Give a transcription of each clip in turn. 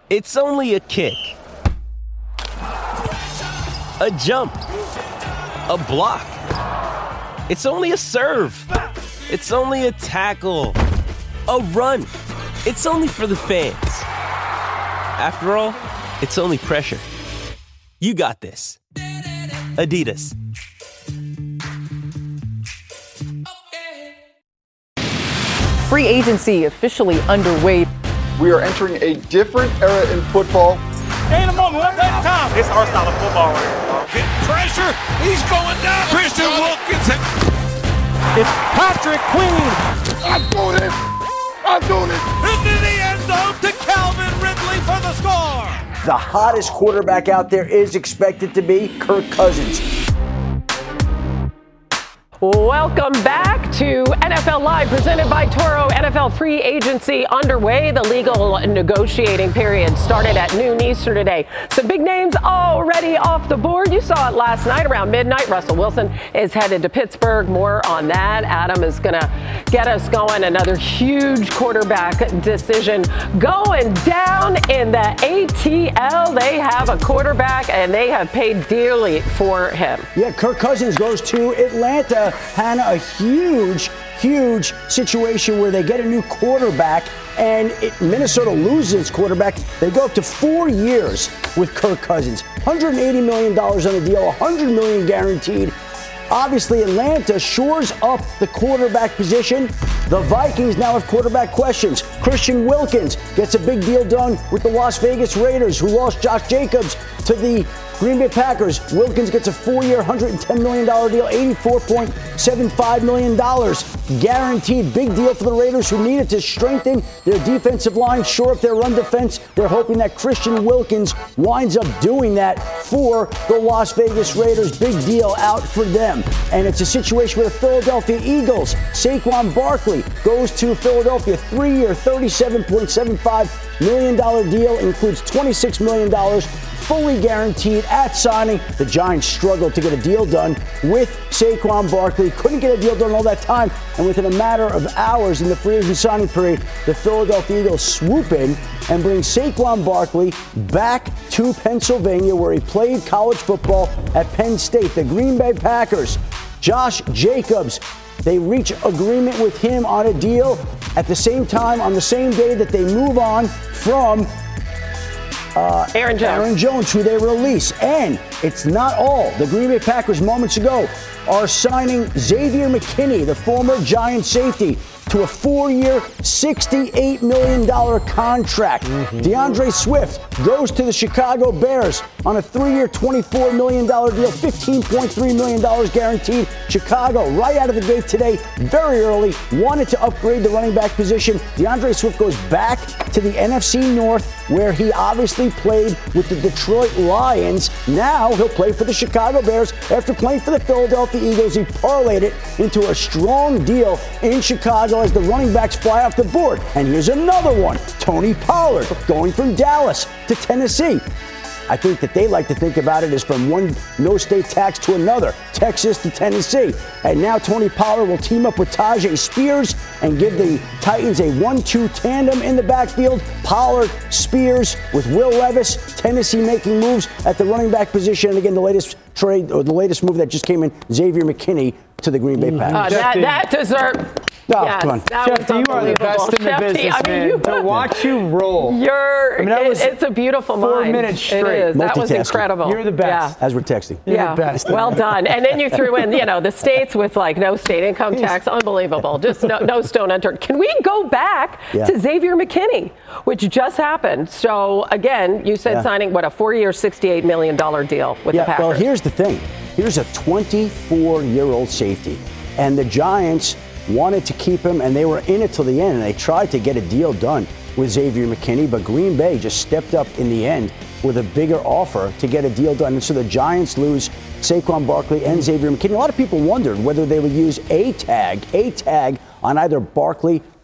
It's only a kick, a jump, a block. It's only a serve. It's only a tackle, a run. It's only for the fans. After all, it's only pressure. You got this. Adidas. Free agency officially underway. We are entering a different era in football. Ain't a moment, one at a time. It's our style of football right now. Getting pressure. He's going down. Christian Wilkinson. It's Patrick Queen. I'm doing it. I'm doing it. Into the end zone to Calvin Ridley for the score. The hottest quarterback out there is expected to be Kirk Cousins. Welcome back to NFL Live, presented by Toro. NFL free agency underway. The legal negotiating period started at noon Eastern today. Some big names already off the board. You saw it last night around midnight. Russell Wilson is headed to Pittsburgh. More on that. Adam is going to get us going. Another huge quarterback decision going down in the ATL. They have a quarterback, and they have paid dearly for him. Yeah, Kirk Cousins goes to Atlanta. Hannah, a huge situation where they get a new quarterback, and Minnesota loses its quarterback. They go up to 4 years with Kirk Cousins. $180 million on the deal, $100 million guaranteed. Obviously, Atlanta shores up the quarterback position. The Vikings now have quarterback questions. Christian Wilkins gets a big deal done with the Las Vegas Raiders, who lost Josh Jacobs to the Green Bay Packers. Wilkins gets a 4-year, $110 million deal, $84.75 million guaranteed. Big deal for the Raiders, who needed to strengthen their defensive line, shore up their run defense. They're hoping that Christian Wilkins winds up doing that for the Las Vegas Raiders. Big deal out for them. And it's a situation where the Philadelphia Eagles, Saquon Barkley, goes to Philadelphia. 3-year, $37.75 million deal, includes $26 million fully guaranteed at signing. The Giants struggled to get a deal done with Saquon Barkley. Couldn't get a deal done all that time. And within a matter of hours in the free agent signing period, the Philadelphia Eagles swoop in and bring Saquon Barkley back to Pennsylvania, where he played college football at Penn State. The Green Bay Packers, Josh Jacobs, they reach agreement with him on a deal at the same time, on the same day that they move on from Aaron Jones, who they release. And it's not all. The Green Bay Packers moments ago are signing Xavier McKinney, the former Giant safety, to a 4-year, $68 million contract. DeAndre Swift goes to the Chicago Bears on a 3-year, $24 million deal, $15.3 million guaranteed. Chicago, right out of the gate today, very early, wanted to upgrade the running back position. DeAndre Swift goes back to the NFC North, where he obviously played with the Detroit Lions. Now he'll play for the Chicago Bears. After playing for the Philadelphia Eagles, he parlayed it into a strong deal in Chicago as the running backs fly off the board. And here's another one. Tony Pollard going from Dallas to Tennessee. I think that they like to think about it as from one no state tax to another, Texas to Tennessee. And now Tony Pollard will team up with Tajay Spears and give the Titans a 1-2 tandem in the backfield. Pollard, Spears with Will Levis. Tennessee making moves at the running back position. And again, the latest trade, or the latest move that just came in, Xavier McKinney to the Green Bay Packers. That deserved. Oh, yes, come on. that Shefty, was you are the best in the Shefty, business, man. To watch you roll. It's a beautiful 4 mind. minutes straight. It is. That was Multitasking. incredible. You're the best. As we're texting. You're the best. Well done. And then you threw in, the states with like no state income tax. Unbelievable. Just no stone unturned. Can we go back to Xavier McKinney, which just happened? So again, you said signing a 4-year, $68 million deal with the Packers. Well, here's the thing. Here's a 24-year-old safety, and the Giants wanted to keep him, and they were in it till the end, and they tried to get a deal done with Xavier McKinney, but Green Bay just stepped up in the end with a bigger offer to get a deal done. And so the Giants lose Saquon Barkley and Xavier McKinney. A lot of people wondered whether they would use a tag on either Barkley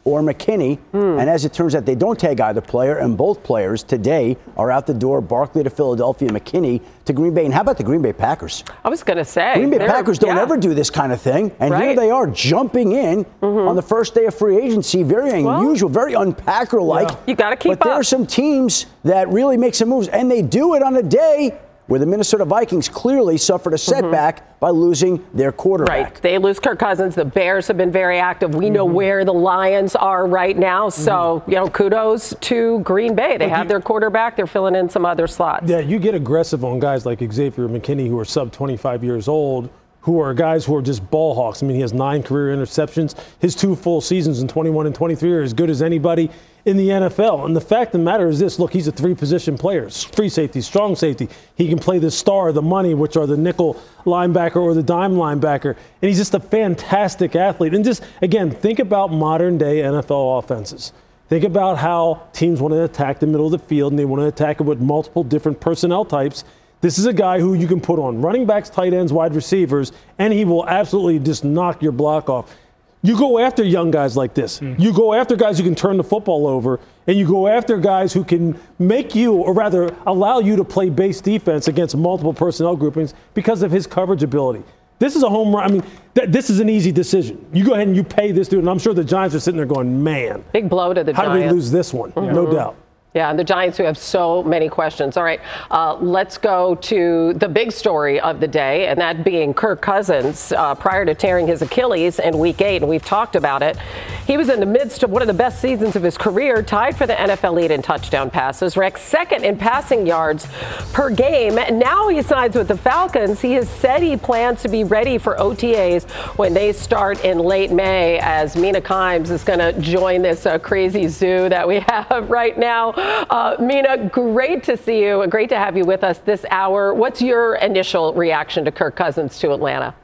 or McKinney. And as it turns out, they don't tag either player, and both players today are out the door. Barkley to Philadelphia, McKinney to Green Bay. And how about the Green Bay Packers? I was going to say. Green Bay Packers don't ever do this kind of thing. And here they are jumping in on the first day of free agency. Very unusual, very unpacker-like. Yeah. You got to keep up. But there are some teams that really make some moves, and they do it on a day where the Minnesota Vikings clearly suffered a setback by losing their quarterback. Right. They lose Kirk Cousins. The Bears have been very active. We know where the Lions are right now. So, kudos to Green Bay. They have their quarterback. They're filling in some other slots. Yeah, you get aggressive on guys like Xavier McKinney who are sub 25 years old, who are guys who are just ball hawks. I mean, he has 9 career interceptions. His 2 full seasons in 21 and 23 are as good as anybody in the NFL. And the fact of the matter is this, look, he's a 3-position player, free safety, strong safety. He can play the star, the money, which are the nickel linebacker or the dime linebacker. And he's just a fantastic athlete. And just, again, think about modern day NFL offenses. Think about how teams want to attack the middle of the field, and they want to attack it with multiple different personnel types. This is a guy who you can put on running backs, tight ends, wide receivers, and he will absolutely just knock your block off. You go after young guys like this. You go after guys who can turn the football over, and you go after guys who can make you, or rather allow you to play base defense against multiple personnel groupings because of his coverage ability. This is a home run. I mean, this is an easy decision. You go ahead and you pay this dude, and I'm sure the Giants are sitting there going, man. Big blow to the Giants. How did we lose this one? No doubt. Yeah, and the Giants who have so many questions. All right, let's go to the big story of the day, and that being Kirk Cousins. Prior to tearing his Achilles in Week 8, and we've talked about it, he was in the midst of one of the best seasons of his career, tied for the NFL lead in touchdown passes, ranked second in passing yards per game. Now he signs with the Falcons. He has said he plans to be ready for OTAs when they start in late May, as Mina Kimes is going to join this crazy zoo that we have right now. Mina, great to see you. Great to have you with us this hour. What's your initial reaction to Kirk Cousins to Atlanta?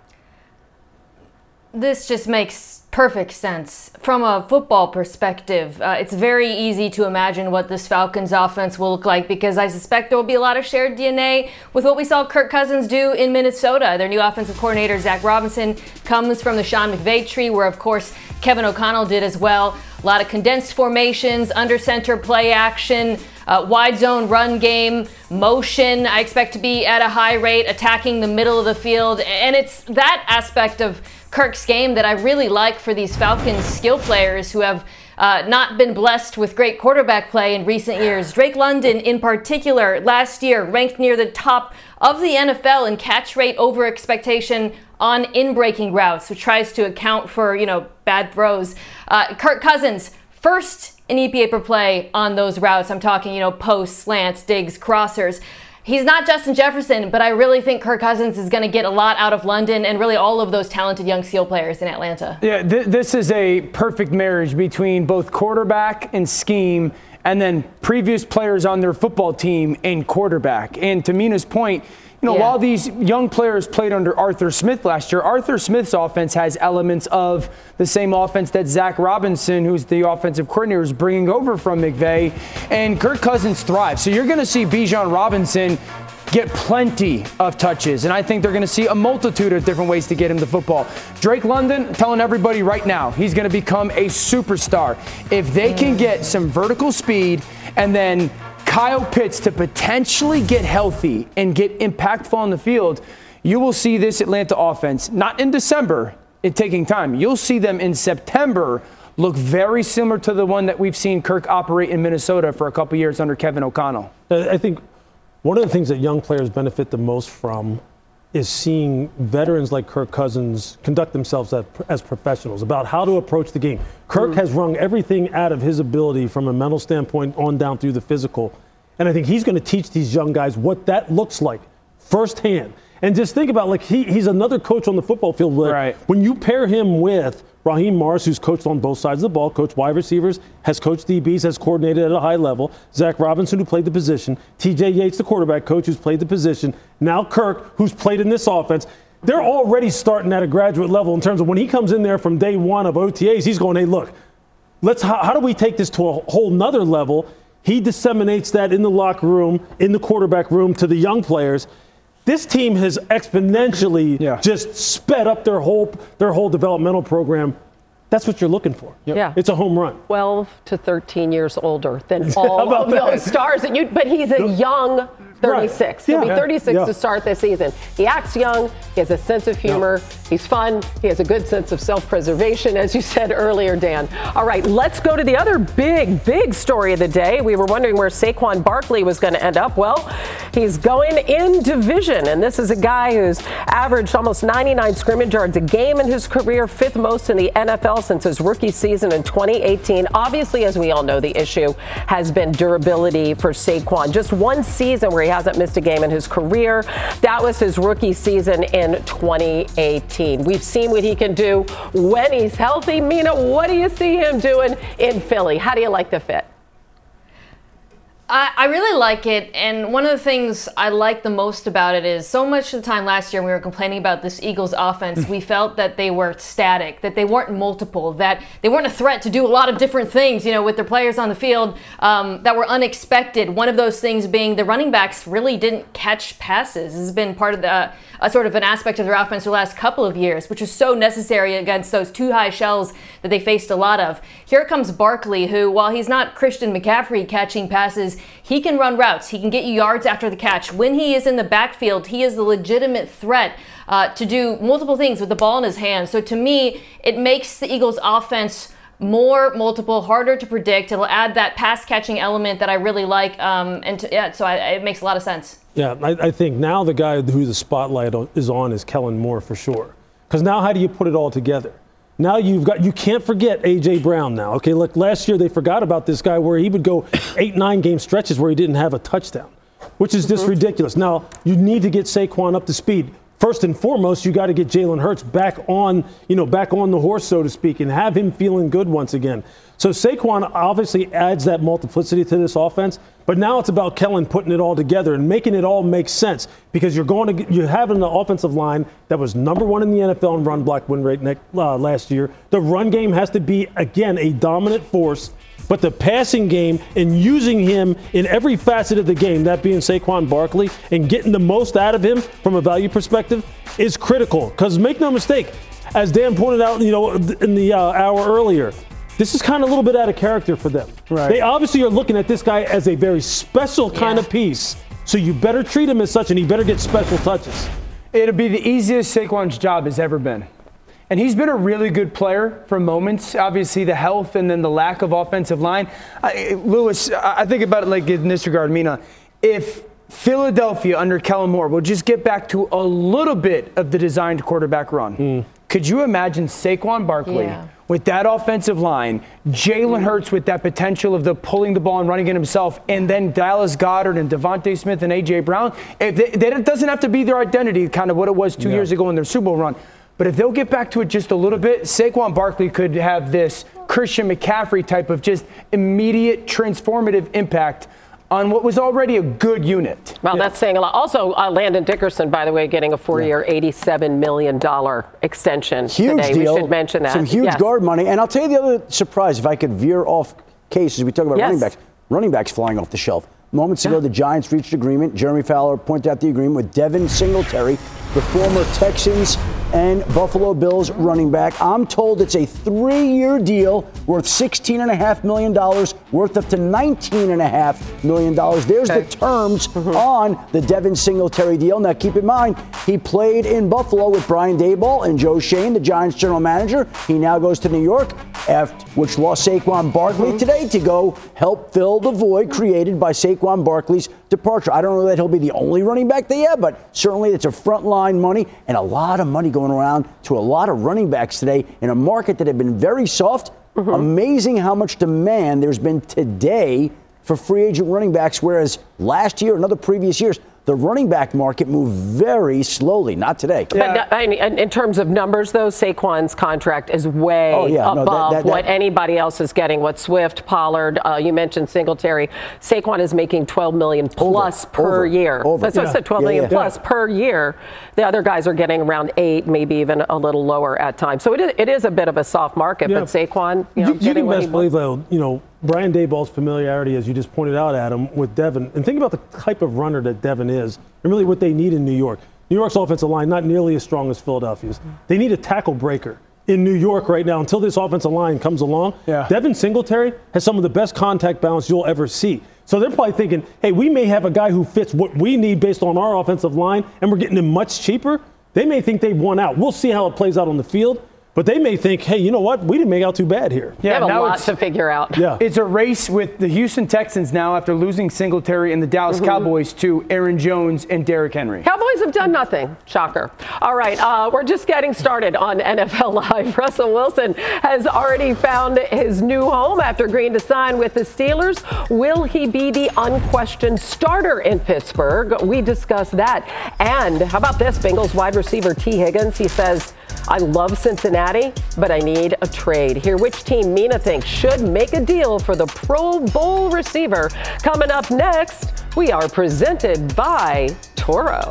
This just makes perfect sense. From a football perspective, it's very easy to imagine what this Falcons offense will look like, because I suspect there will be a lot of shared DNA with what we saw Kirk Cousins do in Minnesota. Their new offensive coordinator, Zach Robinson, comes from the Sean McVay tree, where, of course, Kevin O'Connell did as well. A lot of condensed formations, under center play action, wide zone run game, motion. I expect to be at a high rate, attacking the middle of the field. And it's that aspect of Kirk's game that I really like for these Falcons skill players who have not been blessed with great quarterback play in recent years. Drake London, in particular, last year ranked near the top of the NFL in catch rate over expectation on in-breaking routes, which tries to account for, bad throws. Kirk Cousins, first in EPA per play on those routes. I'm talking, posts, slants, digs, crossers. He's not Justin Jefferson, but I really think Kirk Cousins is going to get a lot out of London and really all of those talented young skill players in Atlanta. Yeah, this is a perfect marriage between both quarterback and scheme, and then previous players on their football team and quarterback. And to Mina's point, while these young players played under Arthur Smith last year, Arthur Smith's offense has elements of the same offense that Zach Robinson, who's the offensive coordinator, is bringing over from McVay, and Kirk Cousins thrives. So you're going to see Bijan Robinson get plenty of touches, and I think they're going to see a multitude of different ways to get him the football. Drake London, telling everybody right now, he's going to become a superstar. If they can get some vertical speed and then Kyle Pitts to potentially get healthy and get impactful on the field, you will see this Atlanta offense, not in December, it taking time. You'll see them in September look very similar to the one that we've seen Kirk operate in Minnesota for a couple years under Kevin O'Connell. I think one of the things that young players benefit the most from is seeing veterans like Kirk Cousins conduct themselves as professionals about how to approach the game. Kirk has wrung everything out of his ability from a mental standpoint on down through the physical. And I think he's going to teach these young guys what that looks like firsthand. And just think about, he's another coach on the football field. Right. When you pair him with Raheem Morris, who's coached on both sides of the ball, coached wide receivers, has coached DBs, has coordinated at a high level, Zach Robinson, who played the position, TJ Yates, the quarterback coach, who's played the position, now Kirk, who's played in this offense, they're already starting at a graduate level in terms of when he comes in there from day one of OTAs, he's going, hey, look, how do we take this to a whole nother level? He disseminates that in the locker room, in the quarterback room to the young players. This team has exponentially just sped up their whole developmental program That's what you're looking for. Yeah. It's a home run. 12 to 13 years older than all of those stars. But he's a young 36. Right. He'll be 36 to start this season. He acts young. He has a sense of humor. He's fun. He has a good sense of self-preservation, as you said earlier, Dan. All right, let's go to the other big story of the day. We were wondering where Saquon Barkley was going to end up. Well, he's going in division, and this is a guy who's averaged almost 99 scrimmage yards a game in his career, 5th most in the NFL since his rookie season in 2018. Obviously, as we all know, the issue has been durability for Saquon. Just one season where he hasn't missed a game in his career. That was his rookie season in 2018. We've seen what he can do when he's healthy. Mina, what do you see him doing in Philly? How do you like the fit? I really like it, and one of the things I like the most about it is so much of the time last year when we were complaining about this Eagles offense, we felt that they were static, that they weren't multiple, that they weren't a threat to do a lot of different things, with their players on the field that were unexpected. One of those things being the running backs really didn't catch passes. This has been part of the sort of an aspect of their offense for the last couple of years, which is so necessary against those too high shells that they faced a lot of. Here comes Barkley, who, while he's not Christian McCaffrey catching passes, he can run routes. He can get you yards after the catch. When he is in the backfield, he is a legitimate threat to do multiple things with the ball in his hands. So to me, it makes the Eagles' offense more multiple, harder to predict. It'll add that pass-catching element that I really like. It makes a lot of sense. Yeah, I think now the guy who the spotlight is on is Kellen Moore for sure. Because now how do you put it all together? Now you can't forget A.J. Brown now. Okay, look, last year they forgot about this guy where he would go 8-9 game stretches where he didn't have a touchdown, which is just ridiculous. Now, you need to get Saquon up to speed. First and foremost, you got to get Jalen Hurts back on the horse, so to speak, and have him feeling good once again. So Saquon obviously adds that multiplicity to this offense, but now it's about Kellen putting it all together and making it all make sense because you're having an offensive line that was number 1 in the NFL in run block win rate last year. The run game has to be, again, a dominant force, but the passing game and using him in every facet of the game, that being Saquon Barkley, and getting the most out of him from a value perspective is critical. Because make no mistake, as Dan pointed out, in the hour earlier, this is kind of a little bit out of character for them. Right. They obviously are looking at this guy as a very special kind of piece. So you better treat him as such, and he better get special touches. It'll be the easiest Saquon's job has ever been. And he's been a really good player for moments. Obviously, the health and then the lack of offensive line. Lewis, I think about it like in this regard, Mina. If Philadelphia under Kellen Moore will just get back to a little bit of the designed quarterback run, could you imagine Saquon Barkley with that offensive line, Jalen Hurts with that potential of the pulling the ball and running it himself, and then Dallas Goedert and Devontae Smith and A.J. Brown? It doesn't have to be their identity, kind of what it was 2 years ago in their Super Bowl run. But if they'll get back to it just a little bit, Saquon Barkley could have this Christian McCaffrey type of just immediate transformative impact on what was already a good unit. Well, that's saying a lot. Also, Landon Dickerson, by the way, getting a 4-year, $87 million extension huge today. Deal. We should mention that. Some huge guard money. And I'll tell you the other surprise, if I could veer off cases, we talk about running backs. Running backs flying off the shelf. Moments ago, the Giants reached agreement. Jeremy Fowler pointed out the agreement with Devin Singletary, the former Texans and Buffalo Bills running back. I'm told it's a 3-year deal worth $16.5 million, worth up to $19.5 million. There's the terms on the Devin Singletary deal. Now, keep in mind, he played in Buffalo with Brian Daboll and Joe Schoen, the Giants general manager. He now goes to New York, which lost Saquon Barkley today to go help fill the void created by Saquon Barkley's departure. I don't know that he'll be the only running back they have, but certainly it's a frontline money and a lot of money going around to a lot of running backs today in a market that had been very soft. Amazing how much demand there's been today for free agent running backs, whereas last year and other previous years, the running back market moved very slowly. Not today. But in terms of numbers, though, Saquon's contract is way above what anybody else is getting. What Swift, Pollard, you mentioned Singletary. Saquon is making $12 million plus per year. That's what I said, $12 million plus per year. The other guys are getting around $8, maybe even a little lower at times. So it is a bit of a soft market. But Saquon, you can best believe, though, Brian Daboll's familiarity, as you just pointed out, Adam, with Devin. And think about the type of runner that Devin is and really what they need in New York. New York's offensive line, not nearly as strong as Philadelphia's. They need a tackle breaker. in New York right now until this offensive line comes along. Yeah. Devin Singletary has some of the best contact balance you'll ever see. So they're probably thinking, hey, we may have a guy who fits what we need based on our offensive line, and we're getting him much cheaper. They may think they've won out. We'll see how it plays out on the field. But they may think, hey, you know what? We didn't make out too bad here. Yeah, they have a lot to figure out. Yeah. It's a race with the Houston Texans now after losing Singletary and the Dallas Cowboys to Aaron Jones and Derrick Henry. Cowboys have done nothing. Shocker. All right, we're just getting started on NFL Live. Russell Wilson has already found his new home after agreeing to sign with the Steelers. Will he be the unquestioned starter in Pittsburgh? We discuss that. And how about this? Bengals wide receiver T. Higgins, he says, I love Cincinnati, but I need a trade. Hear which team Mina thinks should make a deal for the Pro Bowl receiver. Coming up next, we are presented by Toro.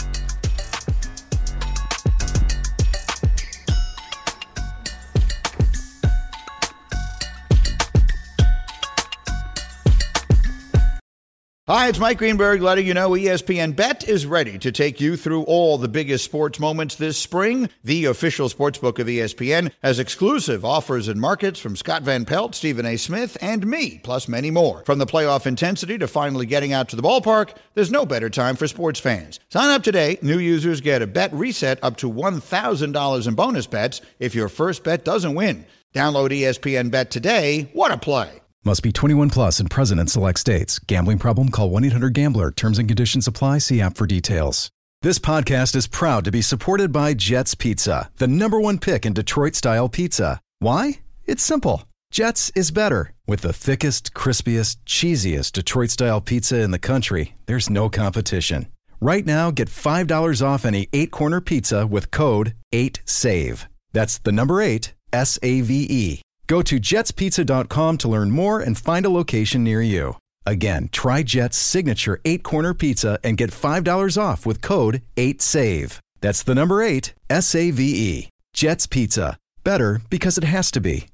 Hi, it's Mike Greenberg letting you know ESPN Bet is ready to take you through all the biggest sports moments this spring. The official sportsbook of ESPN has exclusive offers and markets from Scott Van Pelt, Stephen A. Smith, and me, plus many more. From the playoff intensity to finally getting out to the ballpark, there's no better time for sports fans. Sign up today. New users get a bet reset up to $1,000 in bonus bets if your first bet doesn't win. Download ESPN Bet today. What a play. Must be 21 plus and present in select states. Gambling problem? Call 1-800-GAMBLER. Terms and conditions apply. See app for details. This podcast is proud to be supported by Jets Pizza, the #1 pick in Detroit-style pizza. Why? It's simple. Jets is better. With the thickest, crispiest, cheesiest Detroit-style pizza in the country, there's no competition. Right now, get $5 off any 8-corner pizza with code 8SAVE. That's the number 8, S-A-V-E. Go to jetspizza.com to learn more and find a location near you. Again, try Jet's signature 8-corner pizza and get $5 off with code 8SAVE. That's the number 8, S-A-V-E. Jet's Pizza. Better because it has to be.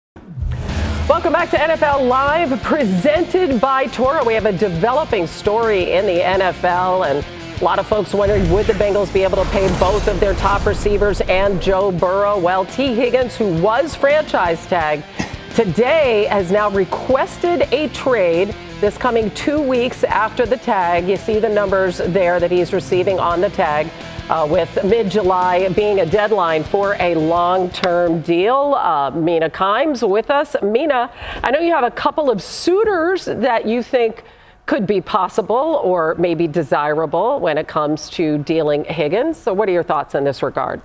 Welcome back to NFL Live, presented by Toro. We have a developing story in the NFL, and a lot of folks wondering, would the Bengals be able to pay both of their top receivers and Joe Burrow? Well, T. Higgins, who was franchise tagged, today has now requested a trade this coming 2 weeks after the tag. You see the numbers there that he's receiving on the tag, with mid-July being a deadline for a long-term deal. Mina Kimes with us. Mina, I know you have a couple of suitors that you think could be possible or maybe desirable when it comes to dealing Higgins. So what are your thoughts in this regard?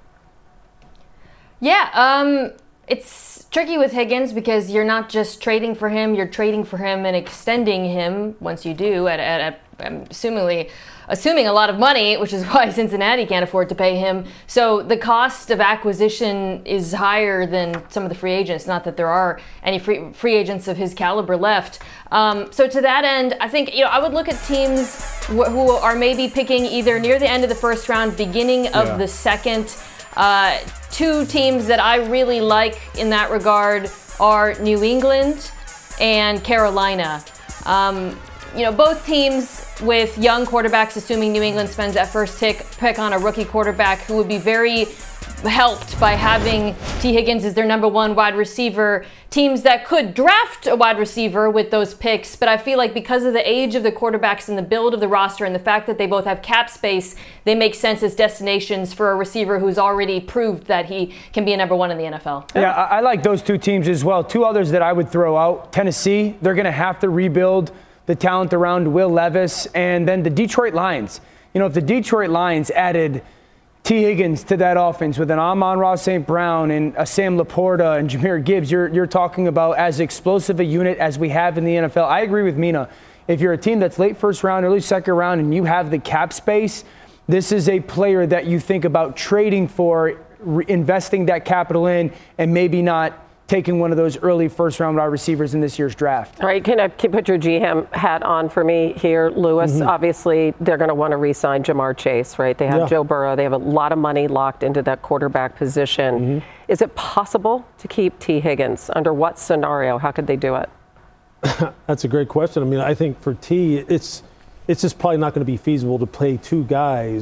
Yeah, it's tricky with Higgins because you're not just trading for him, you're trading for him and extending him once you do at assuming a lot of money, which is why Cincinnati can't afford to pay him. So the cost of acquisition is higher than some of the free agents. Not that there are any free agents of his caliber left. So to that end, I think I would look at teams who are maybe picking either near the end of the first round, beginning of the second. Two teams that I really like in that regard are New England and Carolina. Both teams with young quarterbacks, assuming New England spends that first pick on a rookie quarterback who would be very helped by having T. Higgins as their #1 wide receiver. Teams that could draft a wide receiver with those picks, but I feel like because of the age of the quarterbacks and the build of the roster and the fact that they both have cap space, they make sense as destinations for a receiver who's already proved that he can be a #1 in the NFL. Yeah, I like those two teams as well. Two others that I would throw out. Tennessee, they're going to have to rebuild the talent around Will Levis, and then the Detroit Lions. If the Detroit Lions added T. Higgins to that offense with an Amon-Ra St. Brown and a Sam Laporta and Jahmyr Gibbs, you're talking about as explosive a unit as we have in the NFL. I agree with Mina. If you're a team that's late first round, early second round, and you have the cap space, this is a player that you think about trading for, investing that capital in, and maybe not taking one of those early first-round wide receivers in this year's draft. All right, can I put your GM hat on for me here, Lewis? Mm-hmm. Obviously, they're going to want to re-sign Jamar Chase, right? They have Joe Burrow. They have a lot of money locked into that quarterback position. Mm-hmm. Is it possible to keep T. Higgins? Under what scenario? How could they do it? That's a great question. I mean, I think for T, it's just probably not going to be feasible to play two guys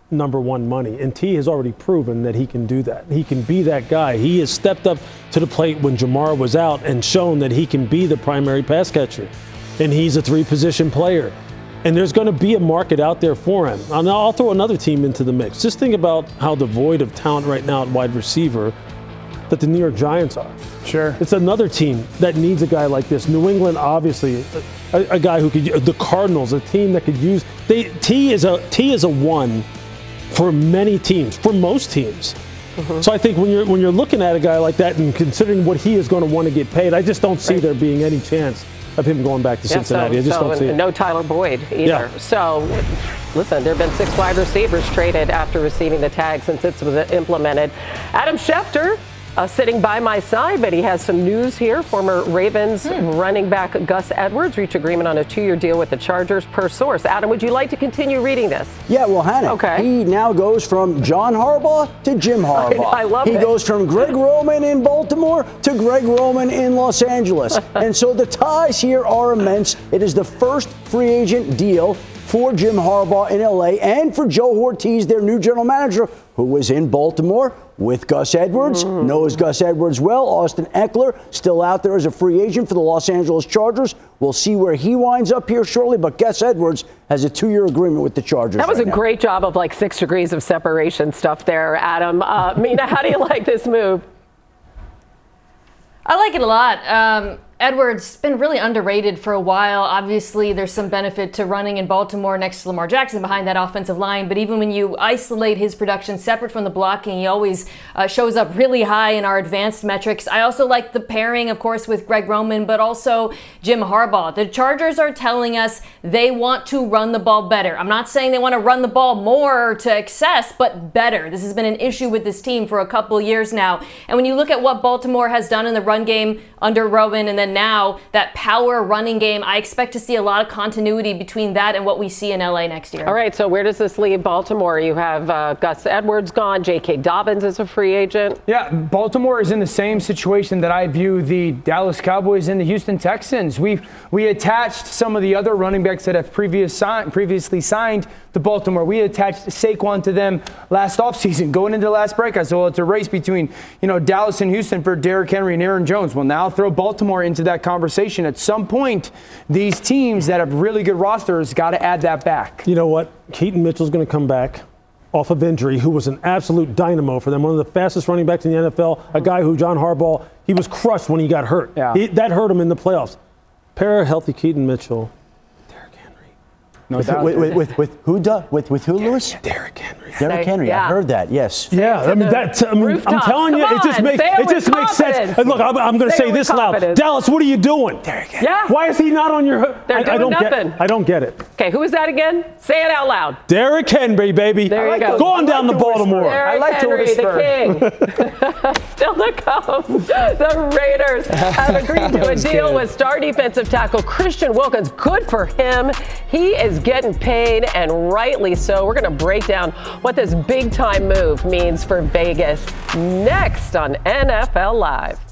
number one money. And T has already proven that he can do that. He can be that guy. He has stepped up to the plate when Jamar was out and shown that he can be the primary pass catcher. And he's a three-position player. And there's going to be a market out there for him. And I'll throw another team into the mix. Just think about how devoid of talent right now at wide receiver that the New York Giants are. Sure. It's another team that needs a guy like this. New England, obviously, a guy who could. The Cardinals, a team that could use. T is a one for many teams, for most teams. Mm-hmm. So I think when you're looking at a guy like that and considering what he is going to want to get paid, I just don't see there being any chance of him going back to Cincinnati. I just don't see it. No Tyler Boyd either. Yeah. So, listen, there have been 6 wide receivers traded after receiving the tag since it was implemented. Adam Schefter sitting by my side, but he has some news here. Former Ravens running back Gus Edwards reached agreement on a 2-year deal with the Chargers per source. Adam, would you like to continue reading this? Yeah, well, Hannah, he now goes from John Harbaugh to Jim Harbaugh. I love it. He goes from Greg Roman in Baltimore to Greg Roman in Los Angeles. And so the ties here are immense. It is the first free agent deal for Jim Harbaugh in LA and for Joe Ortiz, their new general manager, who was in Baltimore with Gus Edwards, knows Gus Edwards well. Austin Eckler still out there as a free agent for the Los Angeles Chargers. We'll see where he winds up here shortly, but Gus Edwards has a 2-year agreement with the Chargers. That was a great job of 6 degrees of separation stuff there, Adam. Mina, how do you like this move? I like it a lot. Edwards been really underrated for a while. Obviously, there's some benefit to running in Baltimore next to Lamar Jackson behind that offensive line. But even when you isolate his production separate from the blocking, he always shows up really high in our advanced metrics. I also like the pairing, of course, with Greg Roman, but also Jim Harbaugh. The Chargers are telling us they want to run the ball better. I'm not saying they want to run the ball more to excess, but better. This has been an issue with this team for a couple years now. And when you look at what Baltimore has done in the run game under Roman and then now that power running game, I expect to see a lot of continuity between that and what we see in LA next year. All right, so where does this leave Baltimore? You have Gus Edwards gone, J.K. Dobbins is a free agent. Yeah, Baltimore is in the same situation that I view the Dallas Cowboys and the Houston Texans. We attached some of the other running backs that have previously signed to Baltimore. We attached Saquon to them last offseason. Going into the last break, I said, well, it's a race between Dallas and Houston for Derrick Henry and Aaron Jones. Well, now throw Baltimore into that conversation. At some point, these teams that have really good rosters got to add that back. You know what? Keaton Mitchell's going to come back off of injury, who was an absolute dynamo for them, one of the fastest running backs in the NFL, a guy who John Harbaugh, he was crushed when he got hurt. Yeah. That hurt him in the playoffs. Pair a healthy Keaton Mitchell. With who, Lewis? Derrick Henry. Derrick Henry. Yeah. I heard that. Yes. Yeah, I'm telling you, it just makes sense. And look, I'm going to say this loud. Dallas, what are you doing? Derrick Henry. Yeah. Why is he not on your? They're doing nothing. I don't get it. Okay, who is that again? Say it out loud. Derrick Henry, baby. There you go. Go on down to Baltimore. Derrick Henry, the king. Still to come. The Raiders have agreed to a deal with star defensive tackle Christian Wilkins. Good for him. He is getting paid, and rightly so. We're going to break down what this big-time move means for Vegas next on NFL Live.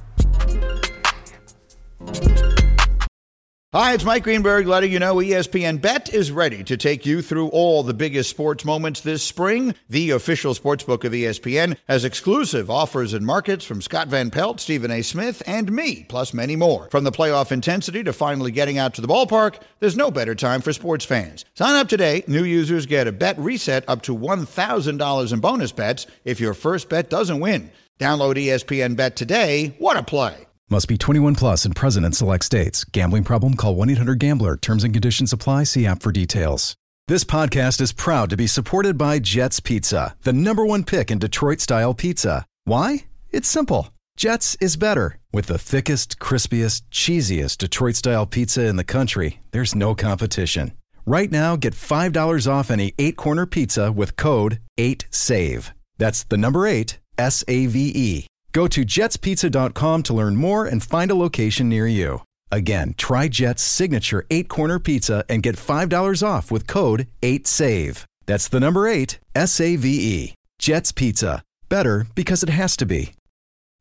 Hi, it's Mike Greenberg letting you know ESPN Bet is ready to take you through all the biggest sports moments this spring. The official sportsbook of ESPN has exclusive offers and markets from Scott Van Pelt, Stephen A. Smith, and me, plus many more. From the playoff intensity to finally getting out to the ballpark, there's no better time for sports fans. Sign up today. New users get a bet reset up to $1,000 in bonus bets if your first bet doesn't win. Download ESPN Bet today. What a play. Must be 21 plus and present in select states. Gambling problem? Call 1-800-GAMBLER. Terms and conditions apply. See app for details. This podcast is proud to be supported by Jets Pizza, the #1 pick in Detroit-style pizza. Why? It's simple. Jets is better. With the thickest, crispiest, cheesiest Detroit-style pizza in the country, there's no competition. Right now, get $5 off any 8-corner pizza with code 8SAVE. That's the number 8, S-A-V-E. Go to jetspizza.com to learn more and find a location near you. Again, try Jet's signature 8-corner pizza and get $5 off with code 8SAVE. That's the number 8, S-A-V-E. Jet's Pizza. Better because it has to be.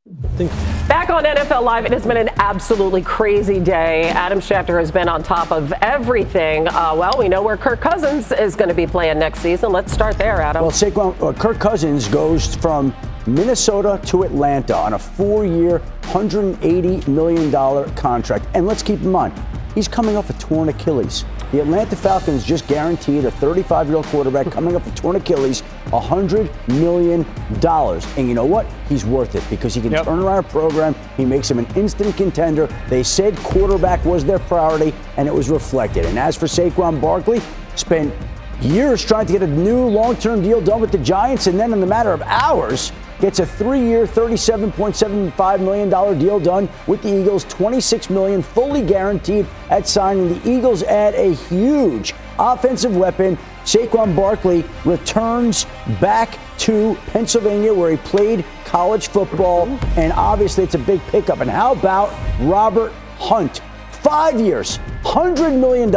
Back on NFL Live, it has been an absolutely crazy day. Adam Schefter has been on top of everything. We know where Kirk Cousins is going to be playing next season. Let's start there, Adam. Well, Kirk Cousins goes from Minnesota to Atlanta on a 4-year, $180 million contract. And let's keep in mind, he's coming off a torn Achilles. The Atlanta Falcons just guaranteed a 35-year-old quarterback coming up with torn Achilles $100 million. And you know what? He's worth it because he can turn around a program. He makes him an instant contender. They said quarterback was their priority, and it was reflected. And as for Saquon Barkley, spent years trying to get a new long-term deal done with the Giants, and then in the matter of hours, gets a 3-year, $37.75 million deal done with the Eagles, $26 million fully guaranteed at signing. The Eagles add a huge offensive weapon. Saquon Barkley returns back to Pennsylvania where he played college football, and obviously it's a big pickup. And how about Robert Hunt? 5 years, $100 million,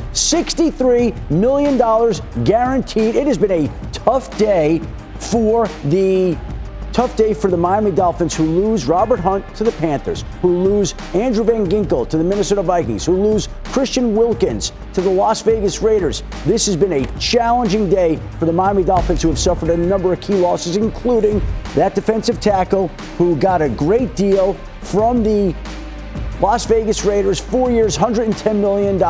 $63 million guaranteed. It has been a tough day for the Miami Dolphins, who lose Robert Hunt to the Panthers, who lose Andrew Van Ginkel to the Minnesota Vikings, who lose Christian Wilkins to the Las Vegas Raiders. This has been a challenging day for the Miami Dolphins, who have suffered a number of key losses, including that defensive tackle who got a great deal from the Las Vegas Raiders, 4 years, $110 million,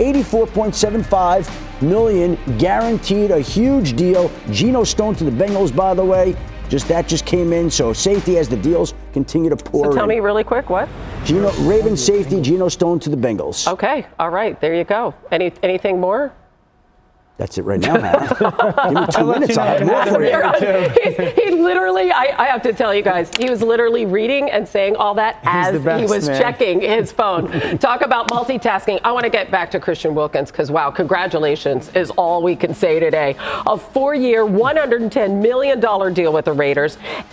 $84.75 million guaranteed, a huge deal. Geno Stone to the Bengals, by the way. Just came in, so safety as the deals continue to pour in. So tell me really quick, what? Ravens safety, Geno Stone to the Bengals. Okay, all right, there you go. Anything more? That's it right now, Hannah. Give me 2 minutes, I'll have more for you. He literally, I have to tell you guys, he was literally reading and saying all that as he was checking his phone. Talk about multitasking. I want to get back to Christian Wilkins because, wow, congratulations is all we can say today. A 4-year, $110 million deal with the Raiders,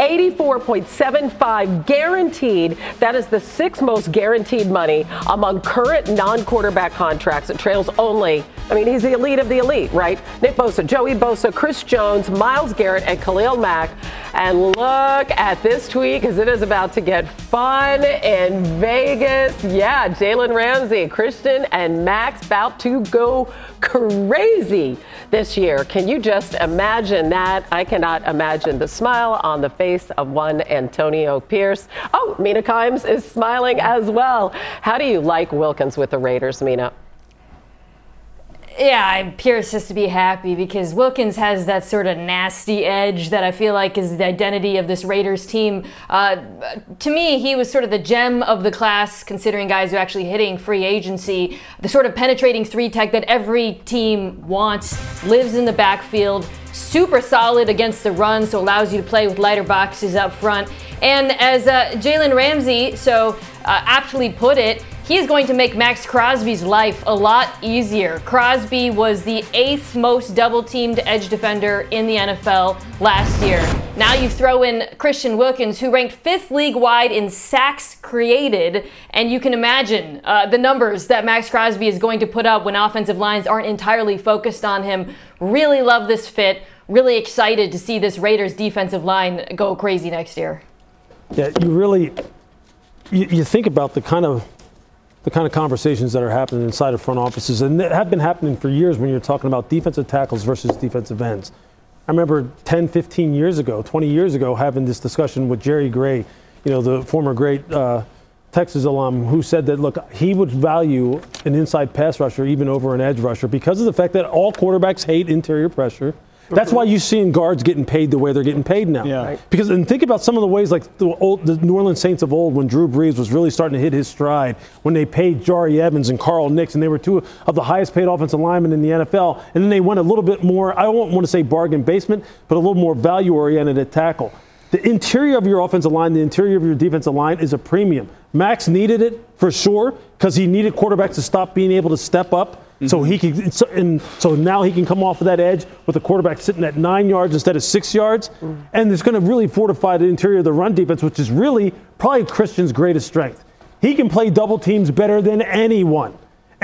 $84.75 guaranteed. That is the 6th most guaranteed money among current non-quarterback contracts. It trails only, he's the elite of the elite, right? Nick Bosa, Joey Bosa, Chris Jones, Myles Garrett, and Khalil Mack. And look at this tweet because it is about to get fun in Vegas. Yeah, Jalen Ramsey, Christian, and Max about to go crazy this year. Can you just imagine that? I cannot imagine the smile on the face of one Antonio Pierce. Oh, Mina Kimes is smiling as well. How do you like Wilkins with the Raiders, Mina? Yeah, Pierce has to be happy because Wilkins has that sort of nasty edge that I feel like is the identity of this Raiders team. To me, he was sort of the gem of the class, considering guys who are actually hitting free agency. The sort of penetrating 3-tech that every team wants, lives in the backfield, super solid against the run, so allows you to play with lighter boxes up front. And as Jalen Ramsey aptly put it, he is going to make Max Crosby's life a lot easier. Crosby was the 8th most double-teamed edge defender in the NFL last year. Now you throw in Christian Wilkins, who ranked 5th league-wide in sacks created, and you can imagine the numbers that Max Crosby is going to put up when offensive lines aren't entirely focused on him. Really love this fit. Really excited to see this Raiders defensive line go crazy next year. Yeah, you think about the kind of conversations that are happening inside of front offices, and that have been happening for years when you're talking about defensive tackles versus defensive ends. I remember 10, 15 years ago, 20 years ago, having this discussion with Jerry Gray, the former great Texas alum, who said that, look, he would value an inside pass rusher even over an edge rusher because of the fact that all quarterbacks hate interior pressure. That's why you're seeing guards getting paid the way they're getting paid now. Yeah. Right. Because, and think about some of the ways, like the New Orleans Saints of old, when Drew Brees was really starting to hit his stride, when they paid Jari Evans and Carl Nicks, and they were 2 of the highest paid offensive linemen in the NFL. And then they went a little bit more, I don't want to say bargain basement, but a little more value-oriented at tackle. The interior of your offensive line, the interior of your defensive line is a premium. Max needed it for sure because he needed quarterbacks to stop being able to step up. So he can, so now he can come off of that edge with the quarterback sitting at 9 yards instead of 6 yards, and it's going to really fortify the interior of the run defense, which is really probably Christian's greatest strength. He can play double teams better than anyone,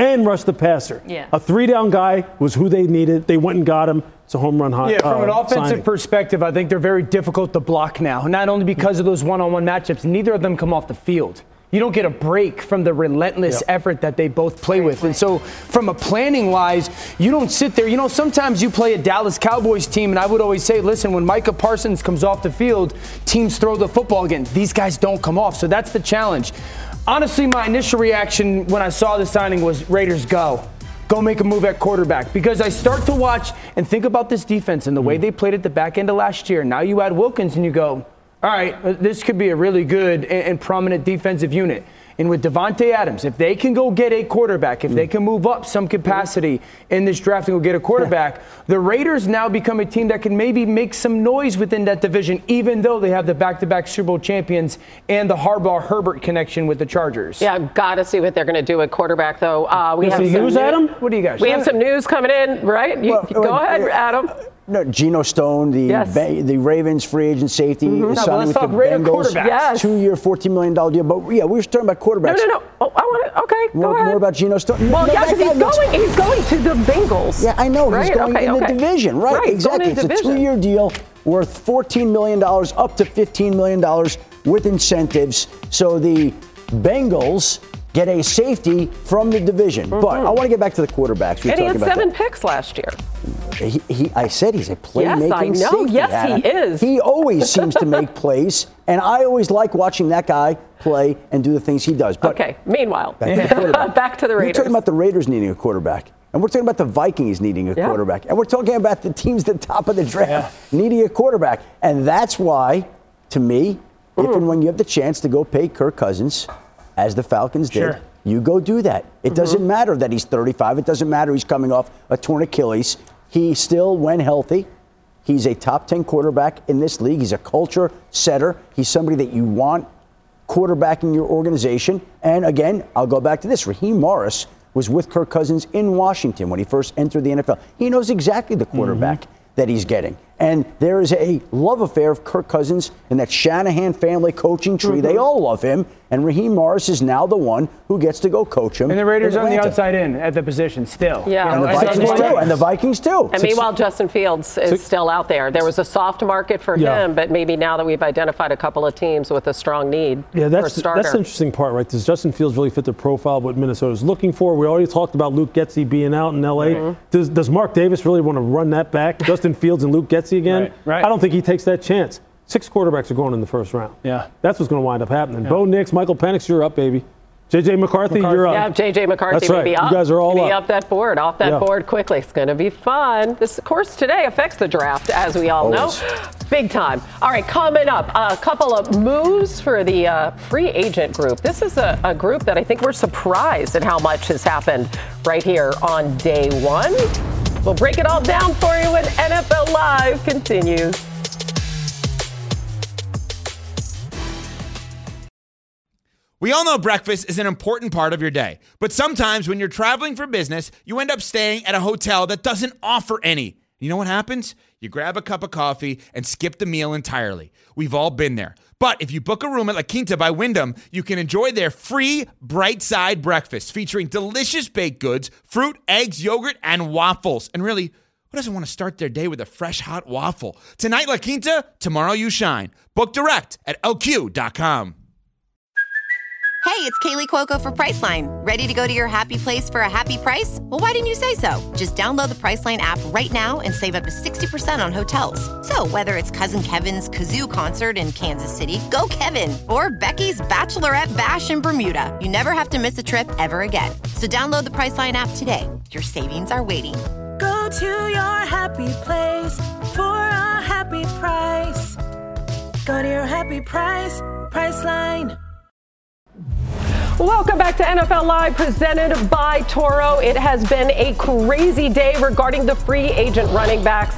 and rush the passer. Yeah. A 3-down guy was who they needed. They went and got him. It's a home run high. Yeah, from an offensive signing. perspective, I think they're very difficult to block now. Not only because of those one-on-one matchups, neither of them come off the field. You don't get a break from the relentless effort that they both play with. And so from a planning-wise, you don't sit there. You know, sometimes you play a Dallas Cowboys team, and I would always say, listen, when Micah Parsons comes off the field, teams throw the football again. These guys don't come off, so that's the challenge. Honestly, my initial reaction when I saw the signing was Raiders go. Go make a move at quarterback. Because I start to watch and think about this defense and the way they played at the back end of last year. Now you add Wilkins and you go, all right, this could be a really good and prominent defensive unit. And with Devontae Adams, if they can go get a quarterback, if they can move up some capacity in this draft and go get a quarterback, the Raiders now become a team that can maybe make some noise within that division, even though they have the back-to-back Super Bowl champions and the Harbaugh-Herbert connection with the Chargers. Yeah, got to see what they're going to do at quarterback, though. We have some news, Adam? What do you guys? We have some news coming in, right? Go ahead, Adam. No, Geno Stone, the Ravens free agent safety, is signing with the Bengals. Yes. 2-year, $14 million deal. But yeah, we were talking about quarterbacks. No. Oh, I want to. Okay, go ahead. More about Geno Stone. Well, yeah, because he's going to the Bengals. Yeah, I know. He's going in the division. Right, exactly. It's a 2-year deal worth $14 million, up to $15 million with incentives. So the Bengals get a safety from the division. But I want to get back to the quarterbacks. And he had 7 picks last year. I said he's a playmaking safety. Yes, he is. He always seems to make plays, and I always like watching that guy play and do the things he does. But okay, meanwhile, back to the Raiders. We're talking about the Raiders needing a quarterback, and we're talking about the Vikings needing a quarterback, and we're talking about the teams at the top of the draft needing a quarterback. And that's why, to me, if and when you have the chance to go pay Kirk Cousins, as the Falcons did, you go do that. It doesn't matter that he's 35. It doesn't matter he's coming off a torn Achilles. He still, when healthy, he's a top 10 quarterback in this league. He's a culture setter. He's somebody that you want quarterbacking your organization. And again, I'll go back to this. Raheem Morris was with Kirk Cousins in Washington when he first entered the NFL. He knows exactly the quarterback that he's getting. And there is a love affair of Kirk Cousins and that Shanahan family coaching tree. They all love him. And Raheem Morris is now the one who gets to go coach him. And the Raiders are on the outside in at the position still. Yeah. And the Vikings too. And the Vikings too. And meanwhile, Justin Fields is still out there. There was a soft market for him, but maybe now that we've identified a couple of teams with a strong need for a starter. That's the interesting part, right? Does Justin Fields really fit the profile of what Minnesota's looking for? We already talked about Luke Getsy being out in L.A. Does Mark Davis really want to run that back? Justin Fields and Luke Getsy again? Right. I don't think he takes that chance. 6 quarterbacks are going in the first round. Yeah. That's what's going to wind up happening. Bo Nix, Michael Penix, you're up, baby. J.J. McCarthy, you're up. Yeah, J.J. McCarthy That's right. may be up. You guys are all off that board quickly. It's going to be fun. This, of course, today affects the draft, as we all know. Big time. All right, coming up, a couple of moves for the free agent group. This is a group that I think we're surprised at how much has happened right here on day one. We'll break it all down for you when NFL Live continues. We all know breakfast is an important part of your day, but sometimes when you're traveling for business, you end up staying at a hotel that doesn't offer any. You know what happens? You grab a cup of coffee and skip the meal entirely. We've all been there. But if you book a room at La Quinta by Wyndham, you can enjoy their free Bright Side breakfast featuring delicious baked goods, fruit, eggs, yogurt, and waffles. And really, who doesn't want to start their day with a fresh, hot waffle? Tonight, La Quinta, tomorrow you shine. Book direct at lq.com. Hey, it's Kaylee Cuoco for Priceline. Ready to go to your happy place for a happy price? Well, why didn't you say so? Just download the Priceline app right now and save up to 60% on hotels. So whether it's Cousin Kevin's Kazoo Concert in Kansas City, go Kevin, or Becky's Bachelorette Bash in Bermuda, you never have to miss a trip ever again. So download the Priceline app today. Your savings are waiting. Go to your happy place for a happy price. Go to your happy price, Priceline. Welcome back to NFL Live, presented by Toro. It has been a crazy day regarding the free agent running backs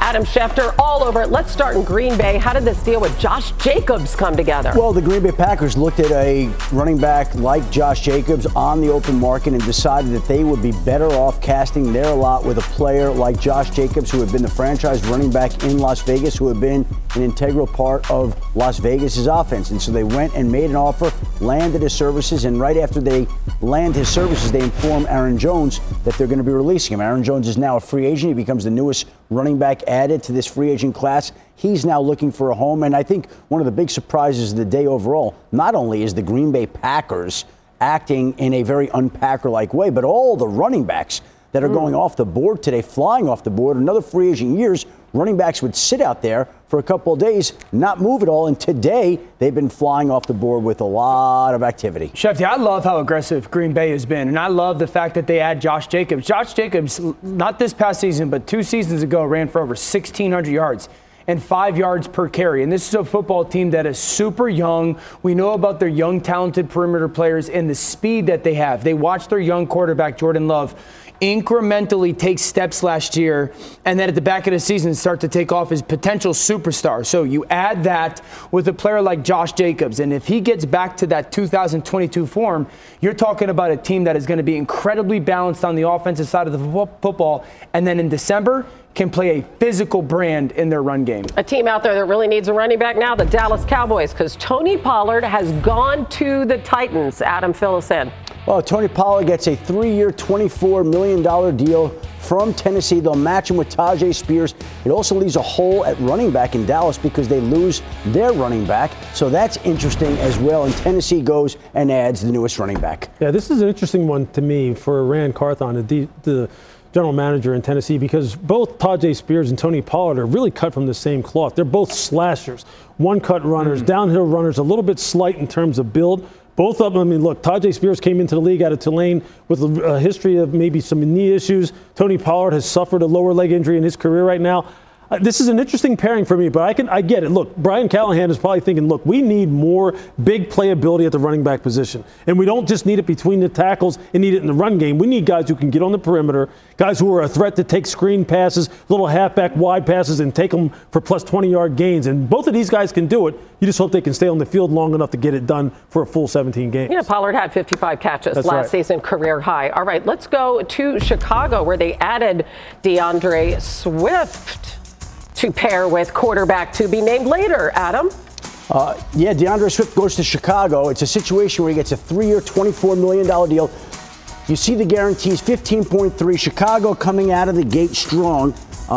Adam Schefter all over it. Let's start in Green Bay. How did this deal with Josh Jacobs come together? Well, the Green Bay Packers looked at a running back like Josh Jacobs on the open market and decided that they would be better off casting their lot with a player like Josh Jacobs, who had been the franchise running back in Las Vegas, who had been an integral part of Las Vegas's offense. And so they went and made an offer, landed his services, and right after they land his services, they inform Aaron Jones that they're going to be releasing him. Aaron Jones is now a free agent. He becomes the newest running back added to this free agent class. He's now looking for a home. And I think one of the big surprises of the day overall, not only is the Green Bay Packers acting in a very un-Packer-like way, but all the running backs that are going off the board today, flying off the board. Another free agent years, running backs would sit out there for a couple of days, not move at all. And today, they've been flying off the board with a lot of activity. Shefty, I love how aggressive Green Bay has been. And I love the fact that they add Josh Jacobs. Josh Jacobs, not this past season, but 2 seasons ago, ran for over 1,600 yards and 5 yards per carry. And this is a football team that is super young. We know about their young, talented perimeter players and the speed that they have. They watched their young quarterback, Jordan Love, incrementally take steps last year, and then at the back of the season start to take off as potential superstar. So you add that with a player like Josh Jacobs, and if he gets back to that 2022 form, you're talking about a team that is going to be incredibly balanced on the offensive side of the football, and then in December can play a physical brand in their run game. A team out there that really needs a running back now, the Dallas Cowboys, because Tony Pollard has gone to the Titans. Adam, fill us in. Well, Tony Pollard gets a 3-year, $24 million deal from Tennessee. They'll match him with Tajay Spears. It also leaves a hole at running back in Dallas because they lose their running back. So that's interesting as well. And Tennessee goes and adds the newest running back. Yeah, this is an interesting one to me for Rand Carthon, the general manager in Tennessee, because both Tajay Spears and Tony Pollard are really cut from the same cloth. They're both slashers, one-cut runners, downhill runners, a little bit slight in terms of build. Both of them, I mean, look, Tajay Spears came into the league out of Tulane with a history of maybe some knee issues. Tony Pollard has suffered a lower leg injury in his career right now. This is an interesting pairing for me, but I get it. Look, Brian Callahan is probably thinking, look, we need more big playability at the running back position. And we don't just need it between the tackles and need it in the run game. We need guys who can get on the perimeter, guys who are a threat to take screen passes, little halfback wide passes, and take them for plus 20-yard gains. And both of these guys can do it. You just hope they can stay on the field long enough to get it done for a full 17 games. Yeah, Pollard had 55 catches last season, career high. All right, let's go to Chicago, where they added DeAndre Swift to pair with quarterback to be named later. Adam? Yeah, DeAndre Swift goes to Chicago. It's a situation where he gets a 3-year, $24 million deal. You see the guarantees, 15.3. Chicago coming out of the gate strong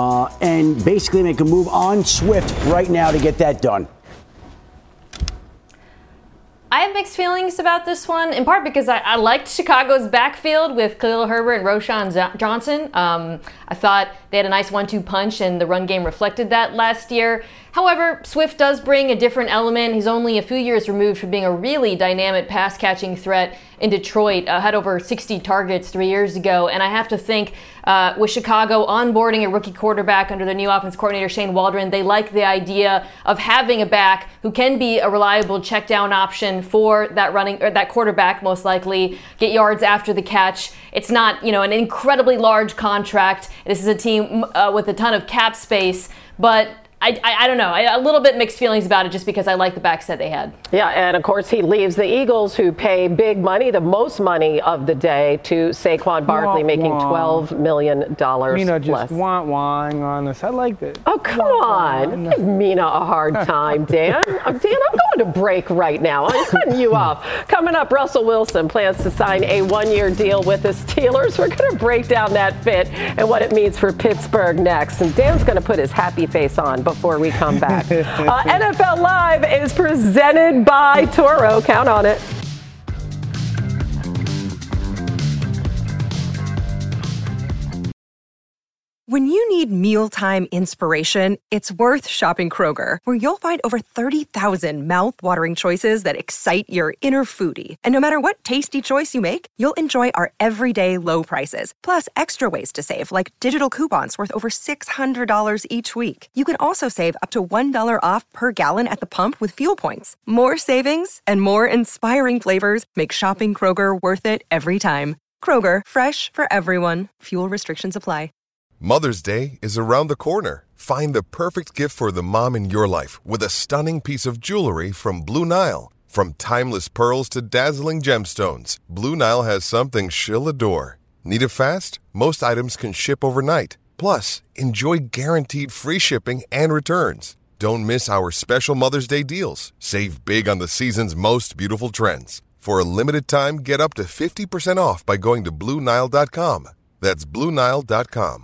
and basically make a move on Swift right now to get that done. I have mixed feelings about this one, in part because I liked Chicago's backfield with Khalil Herbert and Roschon Johnson. I thought they had a nice 1-2 punch, and the run game reflected that last year. However, Swift does bring a different element. He's only a few years removed from being a really dynamic pass-catching threat in Detroit. Had over 60 targets 3 years ago. And I have to think with Chicago onboarding a rookie quarterback under the new offense coordinator, Shane Waldron, they like the idea of having a back who can be a reliable check-down option for that quarterback, most likely, get yards after the catch. It's not, an incredibly large contract. This is a team with a ton of cap space, but I don't know. A little bit mixed feelings about it just because I like the backs that they had. Yeah, and of course he leaves the Eagles, who pay big money, the most money of the day, to Saquon Barkley, making $12 million Mina plus. just wah-wahing on us. I like that. Oh, come on. Give Mina a hard time, Dan. Dan, I'm going to break right now. I'm cutting you off. Coming up, Russell Wilson plans to sign a 1-year deal with the Steelers. We're going to break down that fit and what it means for Pittsburgh next. And Dan's going to put his happy face on before we come back. NFL Live is presented by Toro. Count on it. When you need mealtime inspiration, it's worth shopping Kroger, where you'll find over 30,000 mouth-watering choices that excite your inner foodie. And no matter what tasty choice you make, you'll enjoy our everyday low prices, plus extra ways to save, like digital coupons worth over $600 each week. You can also save up to $1 off per gallon at the pump with fuel points. More savings and more inspiring flavors make shopping Kroger worth it every time. Kroger, fresh for everyone. Fuel restrictions apply. Mother's Day is around the corner. Find the perfect gift for the mom in your life with a stunning piece of jewelry from Blue Nile. From timeless pearls to dazzling gemstones, Blue Nile has something she'll adore. Need it fast? Most items can ship overnight. Plus, enjoy guaranteed free shipping and returns. Don't miss our special Mother's Day deals. Save big on the season's most beautiful trends. For a limited time, get up to 50% off by going to BlueNile.com. That's BlueNile.com.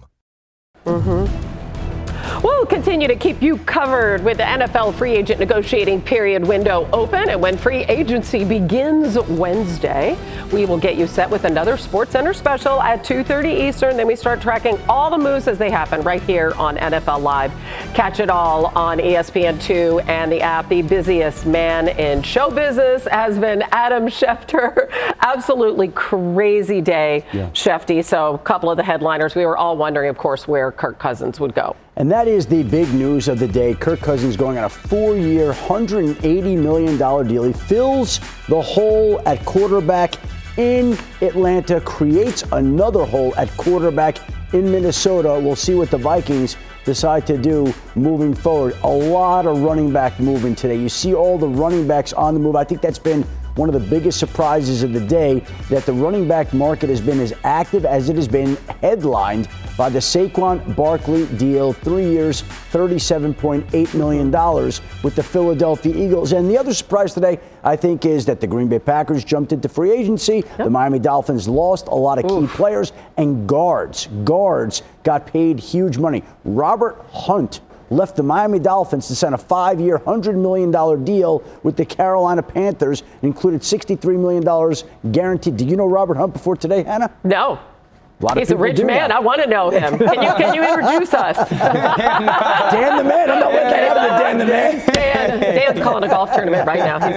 We'll continue to keep you covered with the NFL free agent negotiating period window open. And when free agency begins Wednesday, we will get you set with another SportsCenter special at 2:30 Eastern. Then we start tracking all the moves as they happen right here on NFL Live. Catch it all on ESPN2 and the app. The busiest man in show business has been Adam Schefter. Absolutely crazy day, Shefty. So a couple of the headliners. We were all wondering, of course, where Kirk Cousins would go. And that is the big news of the day. Kirk Cousins going on a 4-year, $180 million deal. He fills the hole at quarterback in Atlanta, creates another hole at quarterback in Minnesota. We'll see what the Vikings decide to do moving forward. A lot of running back moving today. You see all the running backs on the move. I think that's been one of the biggest surprises of the day, that the running back market has been as active as it has been, headlined by the Saquon Barkley deal, 3 years, $37.8 million with the Philadelphia Eagles. And the other surprise today, I think, is that the Green Bay Packers jumped into free agency. The Miami Dolphins lost a lot of key players, and guards got paid huge money. Robert Hunt left the Miami Dolphins to sign a 5-year, $100 million deal with the Carolina Panthers. It included $63 million guaranteed. Did you know Robert Hunt before today, Hannah? No. He's a rich man. I want to know him. Can you introduce us? Dan the Man. I'm not looking at Dan the Man. Dan's calling a golf tournament right now.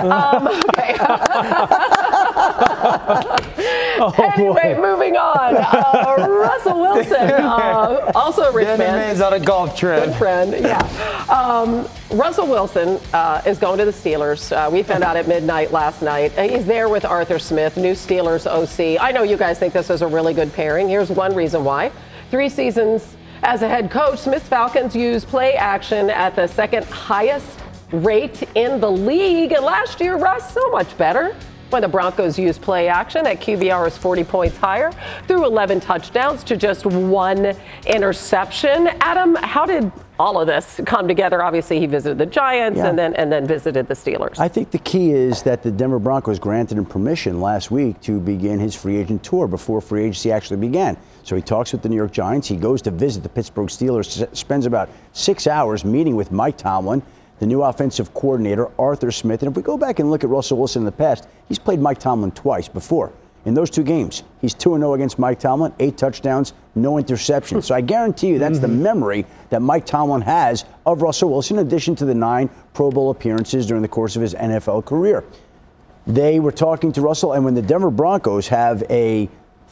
Anyway, moving on. Russell Wilson, also a rich man. Dan the Man's on a golf trip. Good friend. Yeah. Russell Wilson is going to the Steelers. We found out at midnight last night. He's there with Arthur Smith, new Steelers OC. I know you guys think this is a really good pairing. Here's one reason why. 3 seasons as a head coach, Smith's Falcons used play action at the second highest rate in the league. And last year, Russ, so much better. When the Broncos used play action, that QBR was 40 points higher, threw 11 touchdowns to just 1 interception. Adam, how did all of this come together? Obviously, he visited the Giants and then visited the Steelers. I think the key is that the Denver Broncos granted him permission last week to begin his free agent tour before free agency actually began. So he talks with the New York Giants. He goes to visit the Pittsburgh Steelers, spends about 6 hours meeting with Mike Tomlin, the new offensive coordinator, Arthur Smith. And if we go back and look at Russell Wilson in the past, he's played Mike Tomlin twice before. In those 2 games, he's 2-0 against Mike Tomlin, 8 touchdowns, no interceptions. So I guarantee you that's the memory that Mike Tomlin has of Russell Wilson, in addition to the 9 Pro Bowl appearances during the course of his NFL career. They were talking to Russell, and when the Denver Broncos have a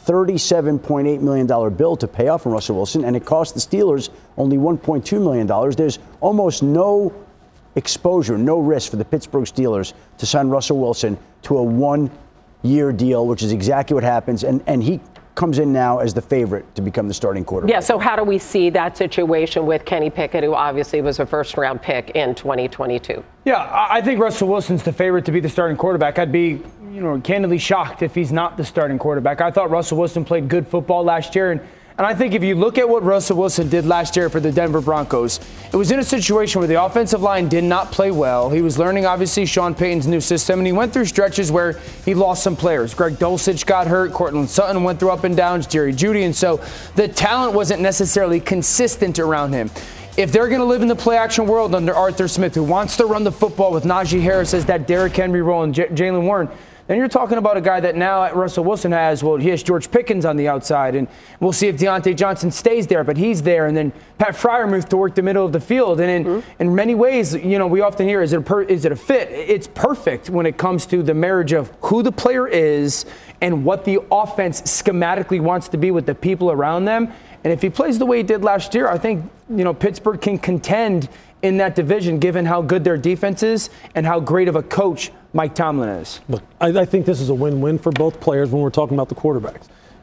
$37.8 million bill to pay off from Russell Wilson, and it cost the Steelers only $1.2 million, there's almost no exposure, no risk for the Pittsburgh Steelers to sign Russell Wilson to a 1-year deal, which is exactly what happens. And he comes in now as the favorite to become the starting quarterback. Yeah, so how do we see that situation with Kenny Pickett, who obviously was a first-round pick in 2022? Yeah, I think Russell Wilson's the favorite to be the starting quarterback. I'd be, candidly shocked if he's not the starting quarterback. I thought Russell Wilson played good football last year, and I think if you look at what Russell Wilson did last year for the Denver Broncos, it was in a situation where the offensive line did not play well. He was learning, obviously, Sean Payton's new system, and he went through stretches where he lost some players. Greg Dulcich got hurt. Cortland Sutton went through up and downs. Jerry Jeudy. And so the talent wasn't necessarily consistent around him. If they're going to live in the play-action world under Arthur Smith, who wants to run the football with Najee Harris as that Derrick Henry role and Jaylen Warren, then you're talking about a guy that now Russell Wilson has, he has George Pickens on the outside, and we'll see if Deontay Johnson stays there, but he's there. And then Pat Freiermuth to work the middle of the field. And in many ways, we often hear, is it a fit? It's perfect when it comes to the marriage of who the player is and what the offense schematically wants to be with the people around them. And if he plays the way he did last year, I think, Pittsburgh can contend in that division, given how good their defense is and how great of a coach Mike Tomlin is. Look, I think this is a win-win for both players when we're talking about the quarterbacks.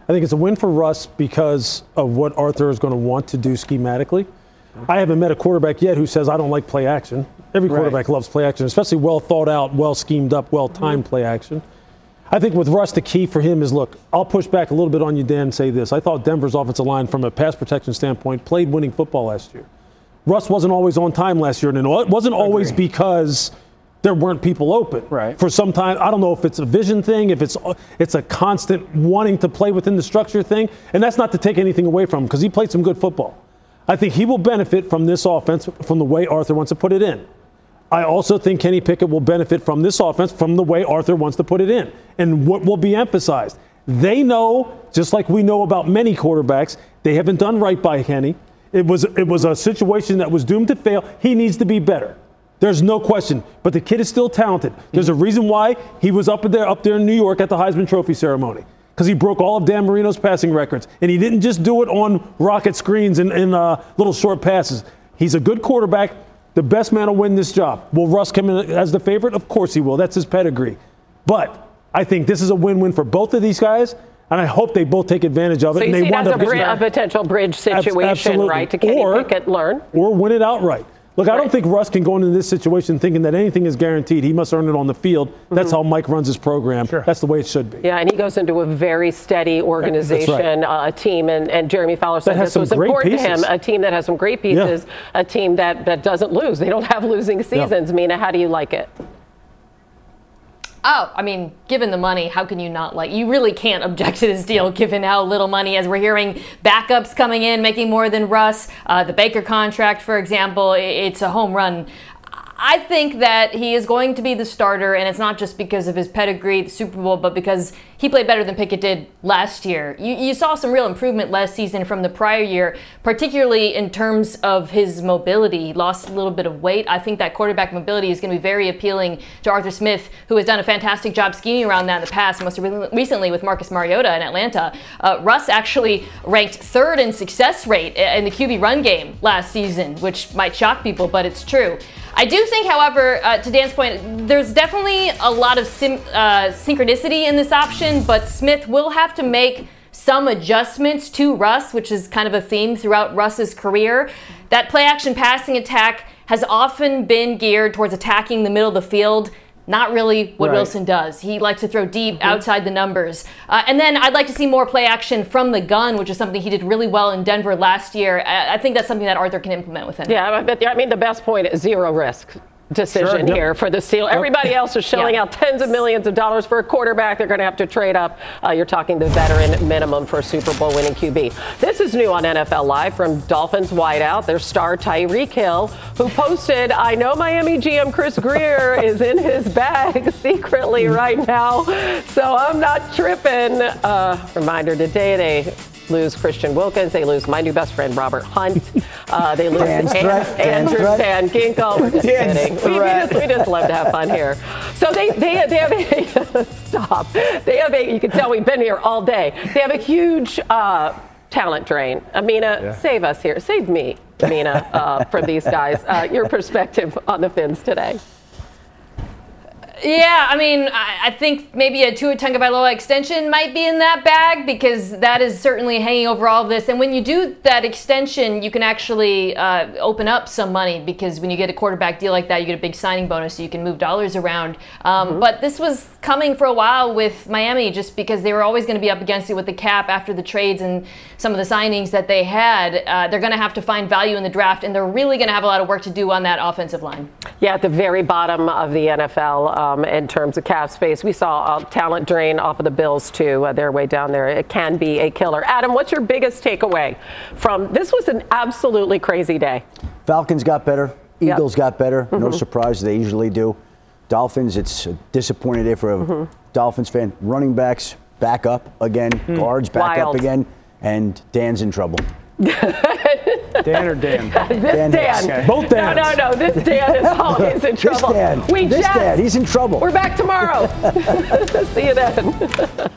I think it's a win for Russ because of what Arthur is going to want to do schematically. I haven't met a quarterback yet who says, I don't like play action. Every quarterback loves play action, especially well thought out, well schemed up, well timed play action. I think with Russ, the key for him is, look, I'll push back a little bit on you, Dan, and say this. I thought Denver's offensive line, from a pass protection standpoint, played winning football last year. Russ wasn't always on time last year, and it wasn't always because there weren't people open. Right. For some time, I don't know if it's a vision thing, if it's a constant wanting to play within the structure thing, and that's not to take anything away from him because he played some good football. I think he will benefit from this offense from the way Arthur wants to put it in. I also think Kenny Pickett will benefit from this offense from the way Arthur wants to put it in. And what will be emphasized? They know, just like we know about many quarterbacks, they haven't done right by Kenny. It was a situation that was doomed to fail. He needs to be better. There's no question. But the kid is still talented. There's a reason why he was up there in New York at the Heisman Trophy ceremony. Because he broke all of Dan Marino's passing records. And he didn't just do it on rocket screens and little short passes. He's a good quarterback. The best man will win this job. Will Russ come in as the favorite? Of course he will. That's his pedigree. But I think this is a win-win for both of these guys, and I hope they both take advantage of it. So you and see it as a potential bridge situation, right, to Kenny Pickett learn? Or win it outright. Look, I don't think Russ can go into this situation thinking that anything is guaranteed. He must earn it on the field. That's how Mike runs his program. Sure. That's the way it should be. Yeah, and he goes into a very steady organization, a team, and Jeremy Fowler said this was important to him, a team that has some great pieces, a team that doesn't lose. They don't have losing seasons. Mina, how do you like it? Oh, I mean, given the money, how can you not like? You really can't object to this deal, given how little money. As we're hearing, backups coming in, making more than Russ. The Baker contract, for example, it's a home run. I think that he is going to be the starter, and it's not just because of his pedigree, the Super Bowl, but because he played better than Pickett did last year. You saw some real improvement last season from the prior year, particularly in terms of his mobility. He lost a little bit of weight. I think that quarterback mobility is going to be very appealing to Arthur Smith, who has done a fantastic job scheming around that in the past, most recently with Marcus Mariota in Atlanta. Russ actually ranked third in success rate in the QB run game last season, which might shock people, but it's true. I do think, however, to Dan's point, there's definitely a lot of synchronicity in this option, but Smith will have to make some adjustments to Russ, which is kind of a theme throughout Russ's career. That play-action passing attack has often been geared towards attacking the middle of the field. Not really what Wilson does. He likes to throw deep outside the numbers. And then I'd like to see more play action from the gun, which is something he did really well in Denver last year. I think that's something that Arthur can implement with him. Yeah, I mean, the best point is zero risk decision here for the Steelers. Everybody else is shelling out tens of millions of dollars for a quarterback. They're going to have to trade up. You're talking the veteran minimum for a Super Bowl winning QB. This is new on NFL Live from Dolphins wideout, their star Tyreek Hill, who posted, I know Miami GM Chris Greer is in his bag secretly right now, so I'm not tripping. Reminder today, they lose Christian Wilkins. They lose my new best friend, Robert Hunt. They lose Andrew Van Ginkel. We're just kidding. We just love to have fun here. So they have a stop. They have a, you can tell we've been here all day. They have a huge talent drain. Amina, save us here. Save me, Amina, from these guys. Your perspective on the Fins today. Yeah, I mean, I think maybe a Tua Tagovailoa extension might be in that bag because that is certainly hanging over all of this. And when you do that extension, you can actually open up some money because when you get a quarterback deal like that, you get a big signing bonus so you can move dollars around. But this was coming for a while with Miami just because they were always going to be up against it with the cap after the trades and some of the signings that they had. They're going to have to find value in the draft, and they're really going to have a lot of work to do on that offensive line. Yeah, at the very bottom of the NFL in terms of cap space. We saw a talent drain off of the Bills, too. They're way down there. It can be a killer. Adam, what's your biggest takeaway from this? Was an absolutely crazy day. Falcons got better. Eagles got better. No surprise. They usually do. Dolphins, it's a disappointing day for a Dolphins fan. Running backs back up again. Guards back up again. And Dan's in trouble. Dan or Dan? Dan. Okay. Both Dans. No. This Dan is always in trouble. This Dan, he's in trouble. We're back tomorrow. See you then.